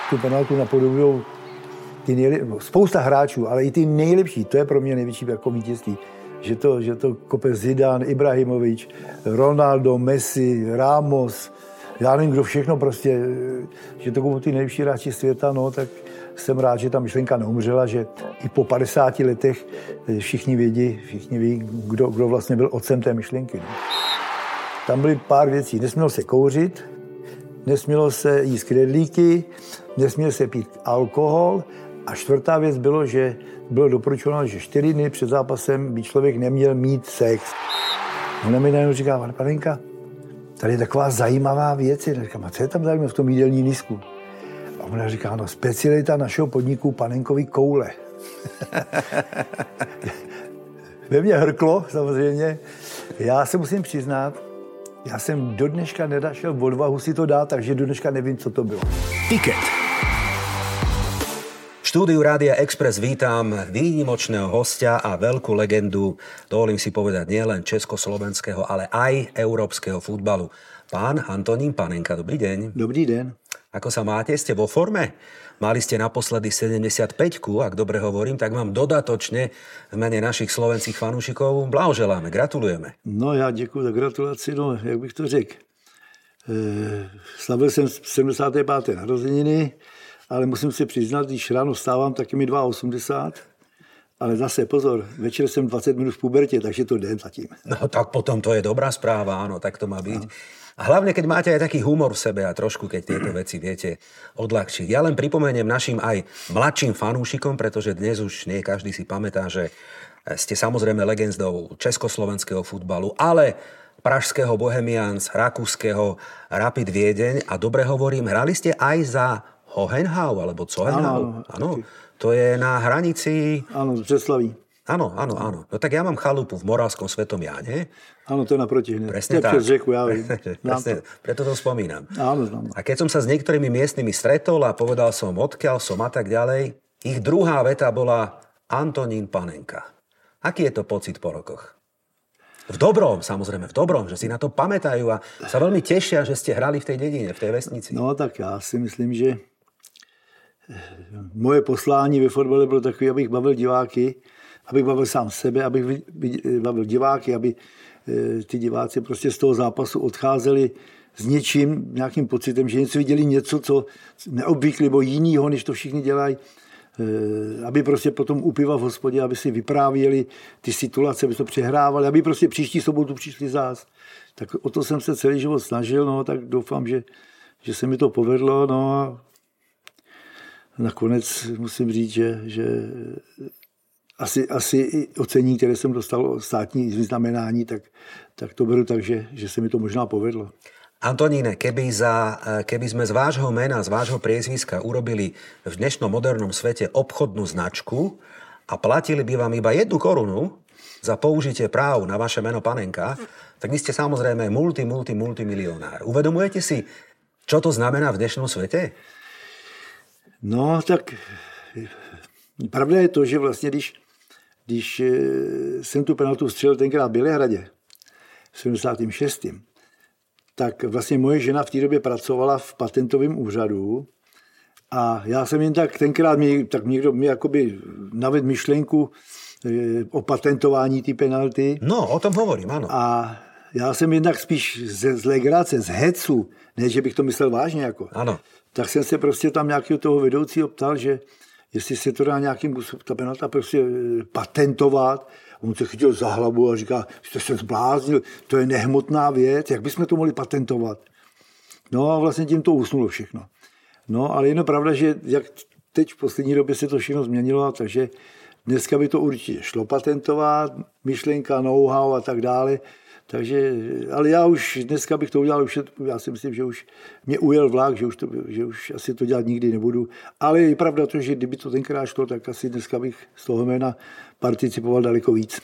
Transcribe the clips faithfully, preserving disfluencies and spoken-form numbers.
tu penaltu napodobují ty nejlepší, spousta hráčů, ale i ty nejlepší, to je pro mě největší jako vítězství. Že to, že to kope Zidane, Ibrahimovič, Ronaldo, Messi, Ramos, já nevím, kdo všechno prostě, že to koupou ty nejlepší hráči světa, no, tak jsem rád, že ta myšlenka neumřela, že i po padesáti letech všichni vědí, všichni ví, kdo, kdo vlastně byl otcem té myšlenky. No. Tam byly pár věcí. Nesmělo se kouřit, nesmělo se jíst knedlíky, nesmělo se pít alkohol a čtvrtá věc bylo, že bylo doporučováno, že čtyři dny před zápasem by člověk neměl mít sex. Ona mi najednou říká, pane Panenka, tady je taková zajímavá věc. Já říkám, a co je tam zajímavé v tom jídelní lístku? A ona říká, no specialita našeho podniku Panenkový koule. Ve mně hrklo, samozřejmě. Já se musím přiznat, já jsem do dneška nedašel odvahu si to dát, takže do dneška nevím, co to bylo. Tiket. V štúdiu Rádia Express vítam výnimočného hostia a veľkú legendu, dovolím si povedať, nielen československého, ale aj európskeho futbalu. Pán Antonín Panenka, dobrý deň. Dobrý den. Ako sa máte? Ste vo forme? Mali ste naposledy sedemdesiatpäťku, ak dobre hovorím, tak vám dodatočne v mene našich slovenských fanúšikov blahoželáme, gratulujeme. No já děkuji za gratulaci, no jak bych to řekl. E, slavil jsem sedmdesáté páté narozeniny, ale musím si přiznat, když ráno vstávám, tak je mi osmdesát dva, ale zase pozor, večer jsem dvacet minut v pubertě, takže to jde zatím. No tak potom to je dobrá správa, áno, tak to má byť. No. A hlavne, keď máte aj taký humor v sebe a trošku, keď tieto veci viete odľahčiť. Ja len pripomeniem našim aj mladším fanúšikom, pretože dnes už nie každý si pamätá, že ste samozrejme legendou československého futbalu, ale pražského Bohemians, rakúskeho Rapid Viedeň. A dobre hovorím, hrali ste aj za Hohenhau, alebo Cohenhau. Áno, to je na hranici... Áno, z Břeslaví. Áno, áno, áno. No tak ja mám chalupu v Moravskom Svetom Jáne. Áno, to je naproti hneď. Presne tak. Přes řeku, ja vím. Presne, preto to spomínam. Áno, znám. A keď som sa s niektorými miestnymi stretol a povedal som, odkiaľ som a tak ďalej, ich druhá veta bola Antonín Panenka. Aký je to pocit po rokoch? V dobrom, samozrejme, v dobrom, že si na to pamätajú a sa veľmi tešia, že ste hrali v tej dedine, v tej vesnici. No tak já si myslím, že moje poslání ve fotbale bylo takové, abych bavil diváky, abych bavil sám sebe, abych bavil diváky, aby ty diváci prostě z toho zápasu odcházeli s něčím, nějakým pocitem, že něco viděli něco, co neobvykle nebo jinýho, než to všichni dělají. Aby prostě potom u piva v hospodě, aby si vyprávěli ty situace, aby to přehrávali, aby prostě příští sobotu přišli zás. Tak o to jsem se celý život snažil, no, tak doufám, že, že se mi to povedlo, no a nakonec musím říct, že, že asi, asi i ocení, které jsem dostal státní vyznamenání, tak, tak to beru tak, že, že se mi to možná povedlo. Antoníne, keby, za, keby sme z vášho mena, z vášho priezviska urobili v dnešnom modernom svete obchodnú značku a platili by vám iba jednu korunu za použitie práv na vaše meno Panenka, tak vy ste samozrejme multi, multi, multimilionár. Uvedomujete si, čo to znamená v dnešnom svete? No, tak pravda je to, že vlastně, když, když jsem tu penaltu střelil tenkrát v Bělehradě v sedmdesátém šestém tak vlastně moje žena v té době pracovala v patentovém úřadu a já jsem jen tak tenkrát, mi, tak někdo mi jakoby navedl myšlenku o patentování té penalty. No, o tom hovorím, ano. A já jsem jednak spíš z, z legrace, z hecu, ne, že bych to myslel vážně, jako. Ano. Tak jsem se prostě tam nějakého toho vedoucího ptal, že jestli se to dá nějakým ta penalta prostě patentovat. On se chytil za hlavu a říká, jste se zbláznil, to je nehmotná věc, jak bychom to mohli patentovat? No a vlastně tím to usnulo všechno. No ale jenom pravda, že jak teď v poslední době se to všechno změnilo, takže dneska by to určitě šlo patentovat, myšlenka, know-how a tak dále. Takže, ale já už dneska bych to udělal, už, já si myslím, že už mě ujel vlak, že už, to, že už asi to dělat nikdy nebudu. Ale je pravda to, že kdyby to tenkrát šlo, tak asi dneska bych z toho jména participoval daleko víc.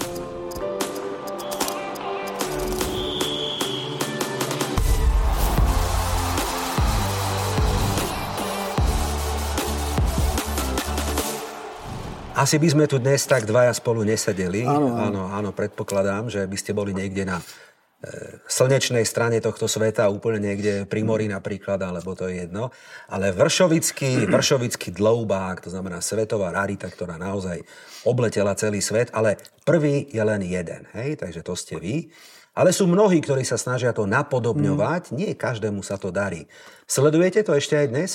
Asi by sme tu dnes tak dvaja spolu nesedeli. Áno, áno, áno, predpokladám, že by ste boli niekde na slnečnej strane tohto sveta, úplne niekde pri mori napríklad, alebo to je jedno. Ale vršovický, vršovický dloubák, to znamená svetová rarita, ktorá naozaj obletela celý svet, ale prvý je len jeden, hej? Takže to ste vy. Ale sú mnohí, ktorí sa snažia to napodobňovať, nie každému sa to darí. Sledujete to ešte aj dnes?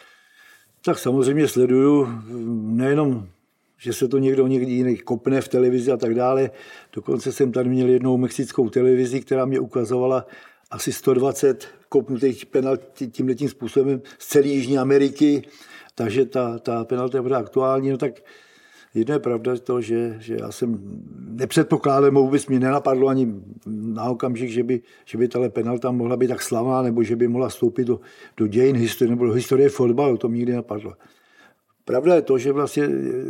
Tak samozřejmě sleduju, nejenom že se to někdo někdy jiný kopne v televizi a tak dále. Dokonce jsem tady měl jednou mexickou televizi, která mě ukazovala asi sto dvacet kopnutých penaltí tímhletím způsobem z celé Jižní Ameriky. Takže ta, ta penalta je aktuální. No tak jedno je pravda to, že, že já jsem nepředpokládal, vůbec mi nenapadlo ani na okamžik, že by, že by tahle penalta mohla být tak slavná, nebo že by mohla vstoupit do, do dějin historie, nebo do historie fotbalu. To mi nikdy napadlo. Pravda je to, že vlastně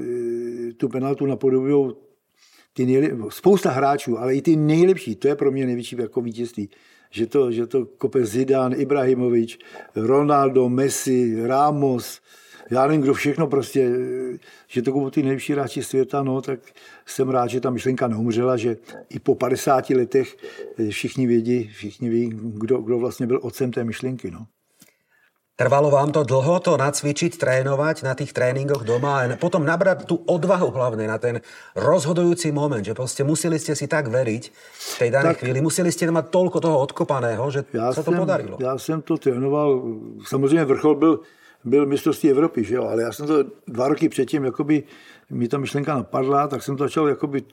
tu penaltu napodobují ty nejlep... spousta hráčů, ale i ty nejlepší. To je pro mě největší jako vítězství. Že to, že to kope Zidane, Ibrahimovič, Ronaldo, Messi, Ramos, já nevím, kdo všechno prostě, že to kopou ty nejlepší hráči světa, no, tak jsem rád, že ta myšlenka neumřela, že i po padesáti letech všichni vědí, všichni ví, kdo, kdo vlastně byl otcem té myšlenky, no. Trvalo vám to dlho to nacvičiť, trénovať na tých tréningoch doma a potom nabrať tú odvahu hlavne na ten rozhodujúci moment, že proste museli ste si tak veriť v tej danej tak, chvíli, museli ste mať toľko toho odkopaného, že sa to jsem, podarilo. Já jsem to trénoval, samozřejmě vrchol byl, byl mistrovství Evropy, že jo, ale já jsem to dva roky předtím, jakoby mi ta myšlenka napadla, tak jsem to začal jakoby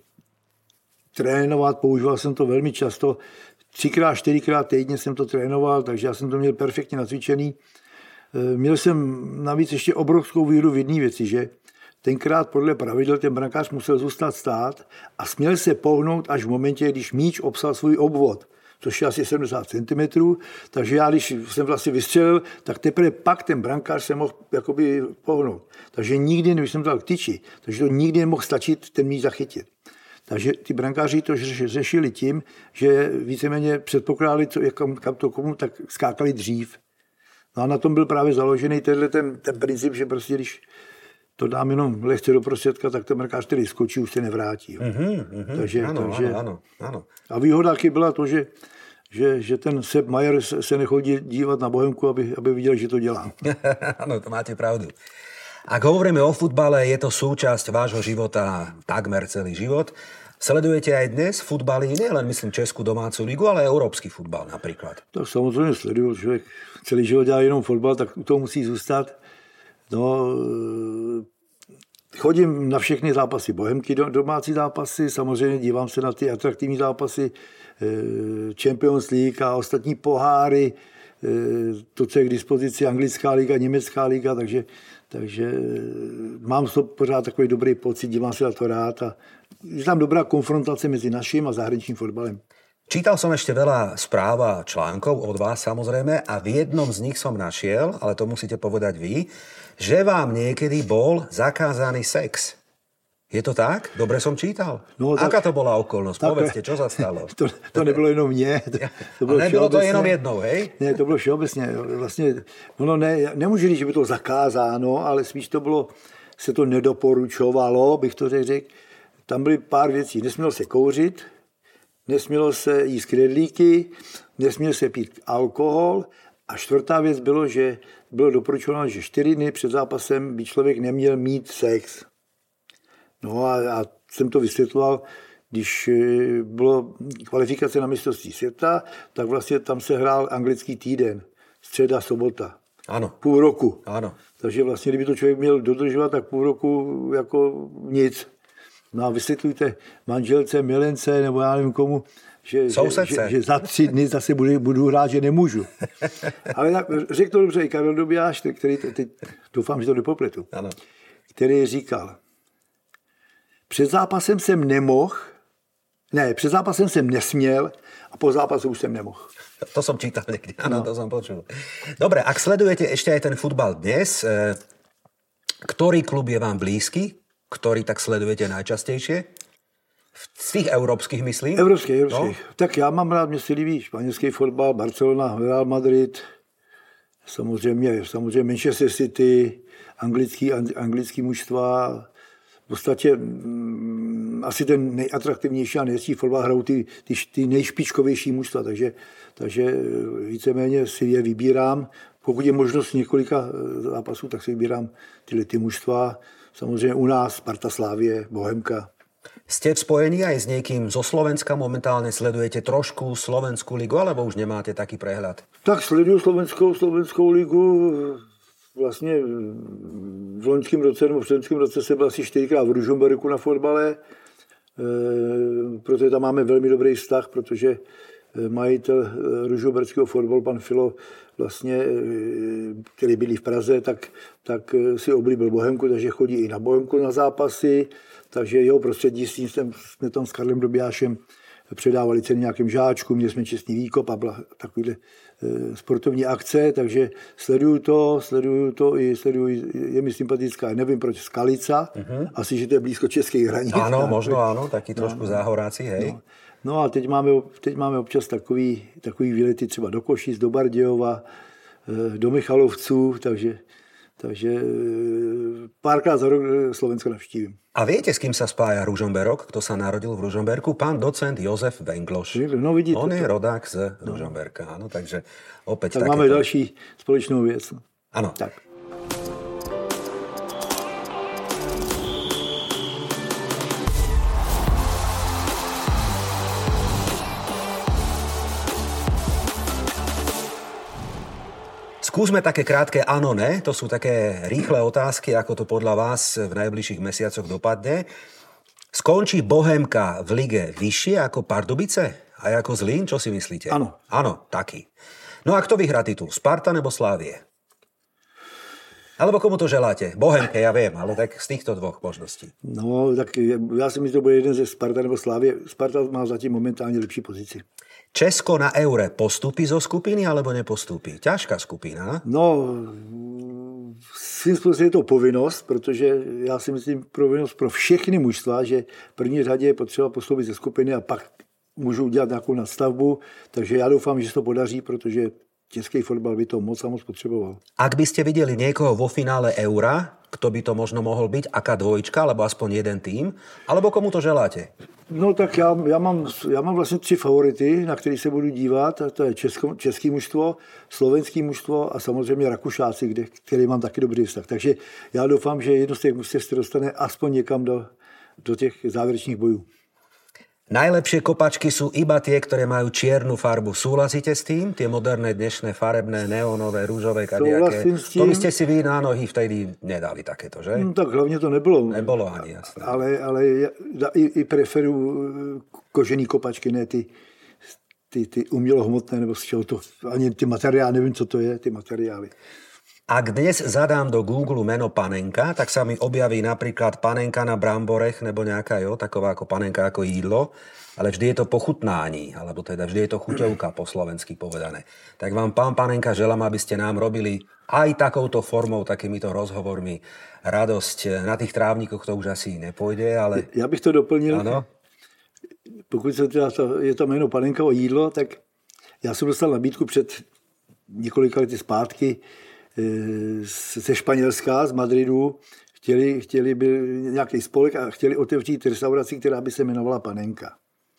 trénovat, používal jsem to velmi často, třikrát, čtyřikrát týdně jsem to trénoval, takže já jsem to měl perfektně nacvičený. Měl jsem navíc ještě obrovskou víru v jedné věci, že tenkrát podle pravidel ten brankář musel zůstat stát a směl se pohnout až v momentě, když míč obsal svůj obvod, což je asi sedmdesát centimetrů, takže já, když jsem vlastně vystřelil, tak teprve pak ten brankář se mohl jakoby pohnout. Takže nikdy, když jsem dal k tyči, takže to nikdy nemohl stačit ten míč zachytit. Takže ty brankáři to řešili tím, že víceméně předpokládali, co, kam, kam to komu, tak skákali dřív. No a na tom byl právě založený tenhle ten, ten princip, že prostě když to dám jenom lehce do prostředka, tak ten brankář, který skočí, už se nevrátí. Mm-hmm, mm-hmm. Takže, ano, takže, ano, ano. A výhoda taky byla to, že, že, že ten Sepp Maier se nechodí dívat na Bohemku, aby, aby viděl, že to dělá. Áno, to máte pravdu. Ak hovoríme o futbale, je to súčasť vášho života takmer celý život. Sledujete aj dnes futbaly, nie len myslím Českú domácu ligu, ale aj európsky futbal napríklad? Tak samozřejmě sleduju, člověk celý život dělá jenom fotbal, tak u toho musí zůstat. No, chodím na všechny zápasy Bohemky, domácí zápasy, samozřejmě dívám se na ty atraktivní zápasy Champions League a ostatní poháry, to, co je k dispozici, anglická liga, německá liga, takže, takže mám to pořád takový dobrý pocit, dívám se na to rád a je tam dobrá konfrontace mezi naším a zahraničním fotbalem. Čítal som ešte veľa správ a článkov od vás samozrejme a v jednom z nich som našiel, ale to musíte povedať vy, že vám niekedy bol zakázaný sex. Je to tak? Dobre som čítal? No, tak, aká to bola okolnosť? Tak, povedzte, čo sa stalo? To, to nebylo jenom mně. To, to bylo nebylo to jenom jednou, hej? Ne, to bylo všeobecně. Vlastně, ono ne, nemůžu říct, že by to zakázáno, ale spíš to bylo, se to nedoporučovalo, bych to řekl. Tam byly pár věcí. Nesmělo se kouřit, nesmělo se jíst knedlíky, nesmělo se pít alkohol a čtvrtá věc bylo, že bylo doporučováno, že čtyři dny před zápasem by člověk neměl mít sex. No a, a jsem to vysvětloval, když bylo kvalifikace na mistrovství světa, tak vlastně tam se hrál anglický týden, středa, sobota. Ano. Půl roku. Ano. Takže vlastně, kdyby to člověk měl dodržovat, tak půl roku jako nic. No a vysvětlujte manželce, milence, nebo já nevím komu, že, že, že, že za tři dny zase budu, budu hrát, že nemůžu. Ale tak, řekl to dobře i Karel Dobijáš, který, teď doufám, že to nepopletu, ano. Který říkal, před zápasem jsem nemohl, ne, před zápasem jsem nesměl a po zápasu už jsem nemohl. To som čítal niekde, áno, no. To som počul. Dobre, ak sledujete ešte aj ten futbal dnes, ktorý klub je vám blízky? Ktorý tak sledujete najčastejšie? Z tých európskych, myslím? Evropských, evropských. No? Tak já mám rád, mě se líbí španělský fotbal, Barcelona, Real Madrid, samozřejmě, samozřejmě Manchester City, anglický, anglický mužstva. V podstatě asi ten nejatraktivnější a nejlepší fotbal hrajou ty, ty, ty nejšpičkovější mužstva, takže, takže víceméně si je vybírám. Pokud je možnost několika zápasů, tak si vybírám tyhle ty mužstva. Samozřejmě u nás Sparta, Slávie, Bohemka. Ste v spojení aj s niekým zo Slovenska? Momentálne sledujete trošku Slovenskú ligu, alebo už nemáte taký prehľad? Tak sleduju Slovenskou, Slovenskou ligu. Vlastně v loňském roce nebo v předloňském roce jsem byl asi čtyřikrát v Ružomberku na fotbale. E, protože tam máme velmi dobrý vztah, protože majitel ružomberského fotbalu, pan Filo, vlastně, který bydlí v Praze, tak, tak si oblíbil Bohemku, takže chodí i na Bohemku na zápasy. Takže jeho prostřednictvím jsme tam s Karlem Dobijášem předávali ceny nějakým žáčkům, měli jsme čestný výkop a byla takovýhle e, sportovní akce, takže sleduju to, sleduju to i sleduju, je mi sympatická, nevím proč, Skalica, uh-huh. asi, že to je blízko českých hranic. Áno, možno áno, taký trošku no, záhoráci, hej. No, no a teď máme, teď máme občas takový, takový výlety třeba do Košic, do Bardějova, e, do Michalovců, takže Takže párkrát za rok Slovensko navštívim. A viete, s kým sa spája Ružomberok? Kto sa narodil v Ružomberku? Pán docent Jozef Vengloš. No, vidíte, On to. je rodák z Ružomberka. Áno, takže opäť tak takéto... máme další společnou věc. Áno. Tak. Skúsme také krátke áno, ne. To sú také rýchle otázky, ako to podľa vás v najbližších mesiacoch dopadne. Skončí Bohemka v lige vyššie ako Pardubice? A ako Zlín? Čo si myslíte? Áno. Áno, taký. No a kto vyhrá titul? Sparta nebo Slávie? Alebo komu to želáte? Bohemke, ja viem, ale tak z týchto dvoch možností. No, tak ja si myslím, že to bude jeden ze Sparta nebo Slávie. Sparta má zatím momentálne lepší pozici. Česko na eure postupí zo skupiny alebo nepostupí? Ťažká skupina. No, svým způsobem je to povinnost, protože já si myslím povinnost pro všechny mužstva, že v první řadě je potřeba postoupit ze skupiny a pak můžou udělat nějakou nadstavbu. Takže já doufám, že se to podaří, protože český fotbal by to moc a moc potřeboval. Ak by ste videli niekoho vo finále eura, kto by to možno mohol byť? Aká dvojčka, alebo aspoň jeden tým? Alebo komu to želáte? No tak já, já, mám, já mám vlastně tři favority, na který se budu dívat. To je česko, český mužstvo, slovenský mužstvo a samozřejmě Rakušáci, kde, který mám taky dobrý vztah. Takže já doufám, že jedno z těch mužstev se dostane aspoň někam do, do těch závěrečných bojů. Najlepšie kopačky sú iba tie, ktoré majú čiernu farbu. Súhlasíte s tým? Tie moderné, dnešné, farebné, neonové, rúžové, kadejaké. To by ste si vy na nohy vtedy nedali takéto, že? No tak hlavně to nebylo. Nebylo ani, jasné. Ale, ale i, i preferuju kožený kopačky, ne ty, ty, ty umělohmotné, nebo z čeho to, ani ty materiály, nevím, co to je, ty materiály. Ak dnes zadám do Google meno panenka, tak sa mi objaví napríklad panenka na bramborech, nebo nejaká, jo, taková ako panenka ako jídlo, ale vždy je to pochutnání, alebo teda vždy je to chuťovka po slovensky povedané. Tak vám, pán panenka, želám, aby ste nám robili aj takouto formou, takýmito rozhovormi radosť. Na tých trávnikoch to už asi nepôjde, ale... Já bych to doplnil. Ano? Pokud se teda to, je to jméno panenka o jídlo, tak já jsem dostal nabídku před několika lety zpátky ze Španělska, z Madridu. Chtěli, chtěli byl nějaký spolek a chtěli otevřít restauraci, která by se jmenovala Panenka.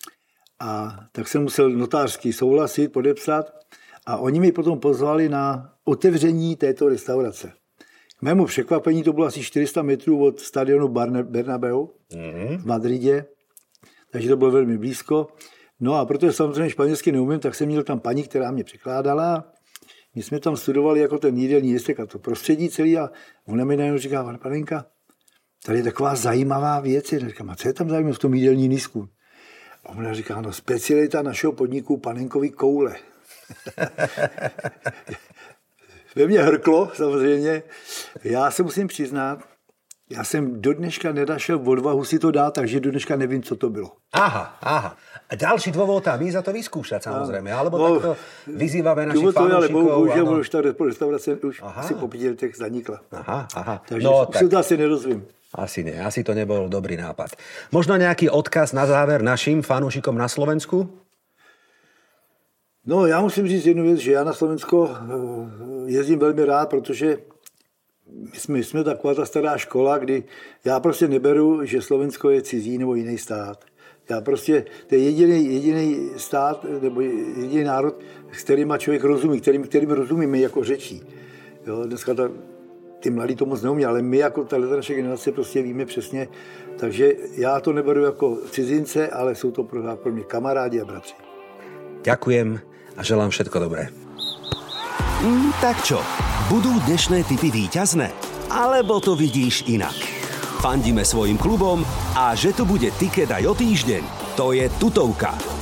A tak jsem musel notářsky souhlasit, podepsat a oni mi potom pozvali na otevření této restaurace. K mému překvapení to bylo asi čtyři sta metrů od stadionu Bernabeu mm-hmm. v Madridě, takže to bylo velmi blízko. No a protože samozřejmě španělsky neumím, tak jsem měl tam paní, která mě překládala. My jsme tam studovali jako ten jídelní listek a to prostředí celý a ona mi najednou říká, panenka, tady je taková zajímavá věc. Já říkám, a co je tam zajímavé v tom jídelní lístku? A ona říká, no specialita našeho podniku panenkový koule. Ve mně hrklo, samozřejmě. Já se musím přiznat, já jsem do dneška nedašel odvahu si to dát, takže do dneška nevím, co to bylo. Aha, aha. A ďalší dôvod tam ísť a to vyskúšať, samozrejme. Alebo no, takto vyzývame našich fanúšikov. Ale bohužel už ta restaurace už aha. si po pěti letech zanikla. Aha, aha. Takže no, už tak. to asi nerozvím. Asi nie, asi to nebol dobrý nápad. Možno nejaký odkaz na záver našim fanúšikom na Slovensku? No, já musím říct jednu věc, že já na Slovensko jezdím velmi rád, protože my jsme, jsme taková ta stará škola, kdy já prostě neberu, že Slovensko je cizí nebo jiný stát. Já prostě, to je jediný, jediný stát nebo jediný národ, s kterým člověk rozumí, kterým, kterým rozumíme jako řečí. Jo, dneska ta, ty mladí to moc neumí, ale my jako ta naše generace prostě víme přesně. Takže já to neberu jako cizince, ale jsou to pro, pro mě kamarádi a bratři. Ďakujem a želám všetko dobré. Mm, tak čo, budú dnešné tipy víťazné? Alebo to vidíš inak? Fandíme svojim klubom a že tu bude tiket aj o týždeň, to je tutovka.